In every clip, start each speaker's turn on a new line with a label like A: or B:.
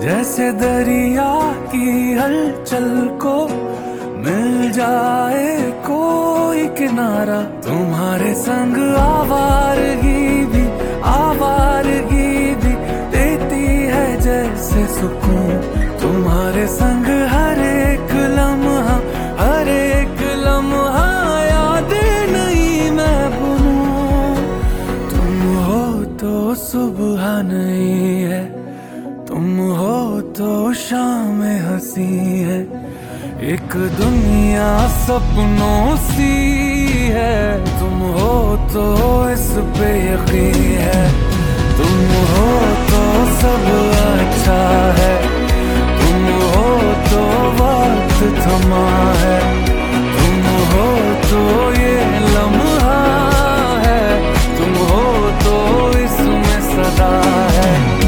A: जैसे दरिया की हलचल को मिल जाए कोई किनारा। तुम्हारे संग आवारगी भी देती है जैसे सुकून। तुम्हारे संग हर एक लम्हा याद नहीं मैं भूलूं। तुम हो तो सुबह नहीं है, तुम हो तो शाम हंसी है। एक दुनिया सपनों सी है, तुम हो तो इस पे यकीन है। तुम हो तो सब अच्छा है, तुम हो तो वक्त थमा है। तुम हो तो ये लम्हा है, तुम हो तो इसमें सदा है।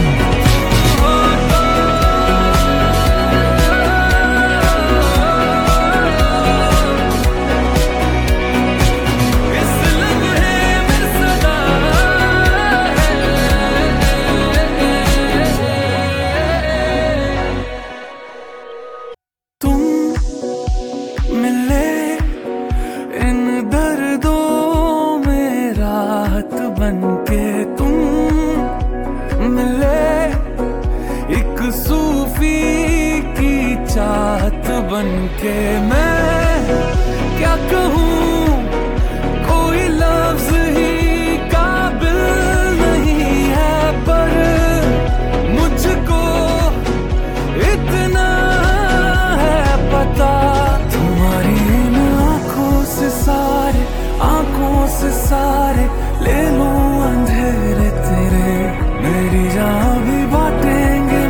A: बनके तुम मिले, एक सूफी की चाहत बनके। मैं क्या कहूँ, कोई लफ्ज ही काबिल नहीं है, पर मुझको इतना है पता। तुम्हारी इन आंखों से सारे ले लूं अंधेरे तेरे। मेरी जान भी बांटेंगे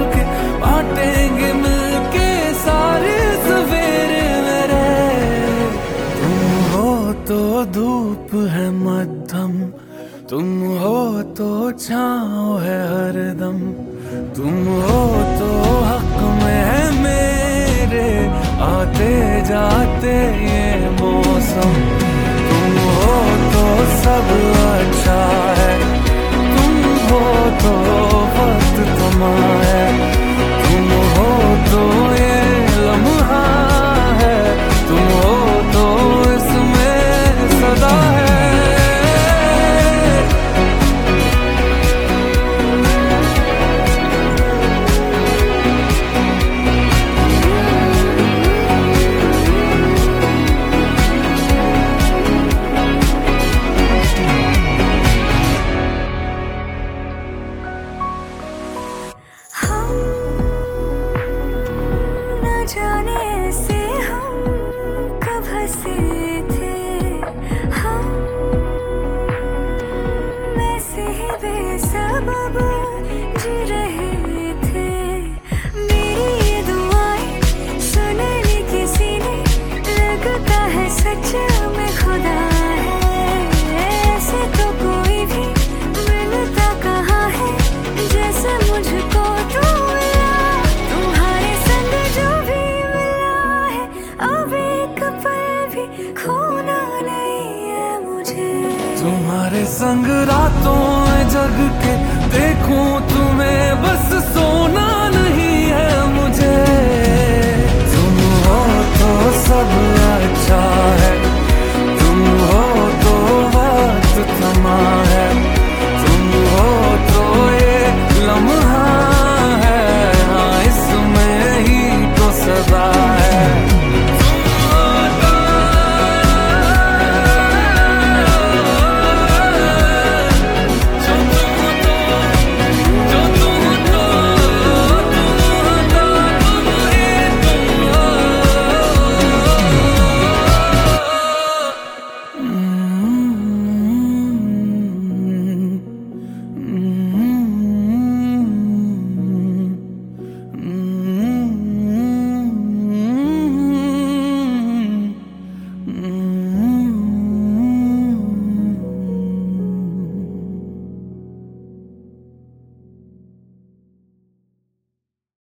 A: मिलके सारे सवेरे मेरे। तुम हो तो धूप है मध्यम, तुम हो तो छाँव है हरदम। तुम हो तो हक में है मेरे आते जाते ये मौसम। तुम हो तो सब अच्छा है, तुम हो तो वक्त थमा है। तुम हो तो ये लम्हा है, तुम हो तो इसमें सदा है।
B: जाने से हम कब हंसे थे, हम वैसे ही बेसबब जी रहे थे। मेरी ये दुआएं सुनने किसी ने, लगता है सच में खुदा है। ऐसे तो कोई भी मिलता कहाँ है, जैसे मुझको तू मिला। तुम्हारे संग जो भी मिला है, अब एक पल भी खोना नहीं है मुझे।
A: तुम्हारे संग रात